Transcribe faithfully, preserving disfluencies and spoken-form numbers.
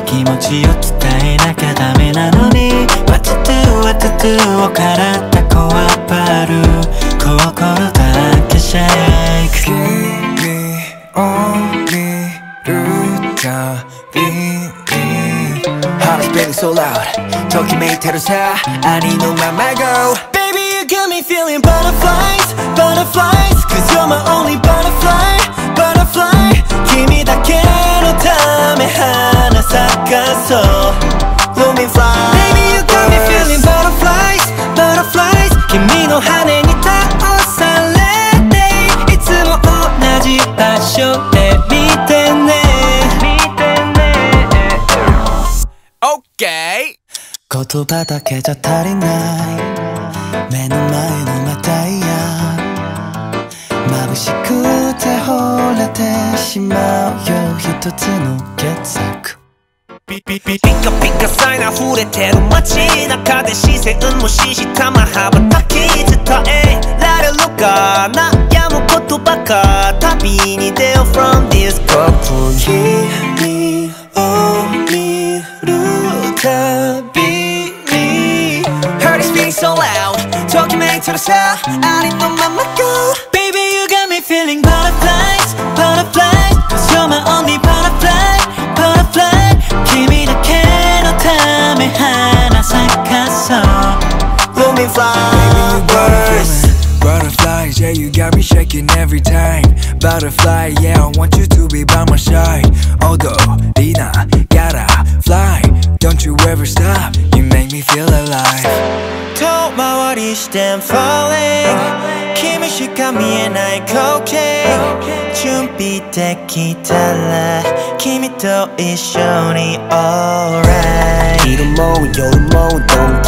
気持ちを伝えなきゃダメなのに What to do, what to do を体こわばる心だけシェイク君を見るたびに Heart is beating so loud ときめいてるさありのまま Go Baby you got me feeling butterflies, butterflies Cause you're my only butterfly, butterfly 君だけのため花咲かそう Blooming fly Baby you got me feeling butterflies, butterflies 君の羽に倒されていつも同じ場所で見てね見てね OK 言葉だけじゃ足りない目の前のメタイヤ眩しくて惚れてしまうよ一つの傑作ピピピピカピカサイン溢れてる街中で視線無視したま羽ばたき伝えられるか悩むことばか旅に出よう from this cocoon 君を見るたびに Heart is beating so loud ときめいてるさありのまま Go Baby you got me feeling butterflies, butterflies Cause you're my only butterfly, butterfly 君だけのため花咲かそう Blooming fly Baby you burst Butterflies, yeah you got me shaking every time Butterfly, yeah I want you to be by my side Although, Lina, gotta fly Don't you ever stop, you make me feel alive 遠回りして I'm falling 君しか見えない光景準備できたら君と一緒に Alright 昼も夜も Don't